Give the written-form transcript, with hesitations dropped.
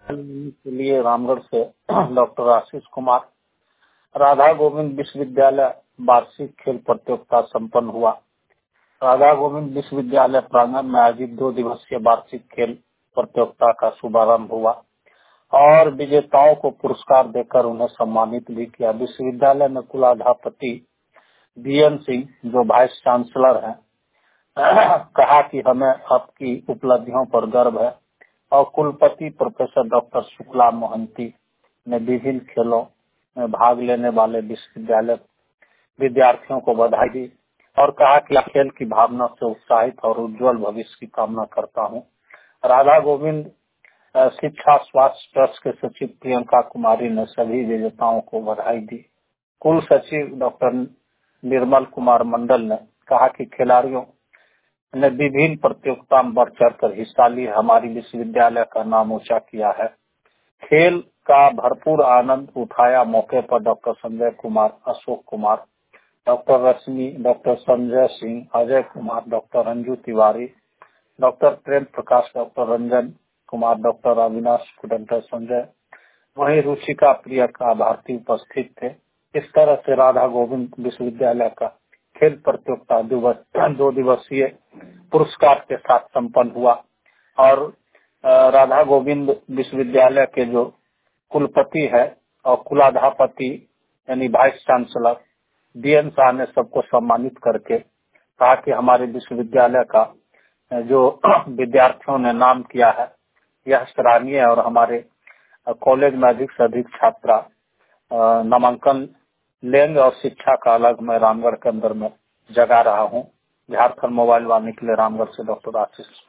के लिए रामगढ़ से डॉक्टर आशीष कुमार। राधा गोविंद विश्वविद्यालय वार्षिक खेल प्रतियोगिता संपन्न हुआ। राधा गोविंद विश्वविद्यालय प्रांगण में आयोजित 2 दिवसीय वार्षिक खेल प्रतियोगिता का शुभारंभ हुआ और विजेताओं को पुरस्कार देकर उन्हें सम्मानित भी किया। विश्वविद्यालय में कुलाधिपति बीएन सिंह, जो वाइस चांसलर हैं, कहा कि हमें आपकी उपलब्धियों पर गर्व है और कुलपति प्रोफेसर डॉक्टर शुक्ला मोहंती ने विभिन्न खेलों में भाग लेने वाले विश्वविद्यालय विद्यार्थियों को बधाई दी और कहा कि खेल की भावना से उत्साहित और उज्जवल भविष्य की कामना करता हूं। राधा गोविंद शिक्षा स्वास्थ्य ट्रस्ट के सचिव प्रियंका कुमारी ने सभी विजेताओं को बधाई दी। कुल सचिव डॉक्टर निर्मल कुमार मंडल ने कहा कि खिलाड़ियों ने विभिन्न प्रतियोगिता में बढ़ चढ़कर हिस्सा लिए, हमारी विश्वविद्यालय का नाम ऊंचा किया है। खेल का भरपूर आनंद उठाया। मौके पर doctor Sanjay Kumar, Ashok Kumar, doctor Rashmi, doctor Sanjay Singh, Ajay Kumar, doctor Anju Tiwari, doctor Prem Prakash, doctor Ranjan Kumar, doctor Avinash कुडंटर संजय, वहीं रुचिका प्रियंका भारती उपस्थित थे। इस तरह से राधा गोविंद विश्वविद्यालय का खेल प्रतियोगिता 2 दिवसीय पुरस्कार के साथ संपन्न हुआ और राधा गोविंद विश्वविद्यालय के जो कुलपति है और कुलाधिपति यानी वाइस चांसलर बीएन शाह ने सबको सम्मानित करके कहा कि हमारे विश्वविद्यालय का जो विद्यार्थियों ने नाम किया है यह सराहनीय है और हमारे कॉलेज में अधिक से अधिक छात्रा नामांकन लेंगे और शिक्षा का अलग मैं रामगढ़ के अंदर में जगा रहा हूं। झारखंड मोबाइल वाणी के लिए रामगढ़ से डॉक्टर आशीष।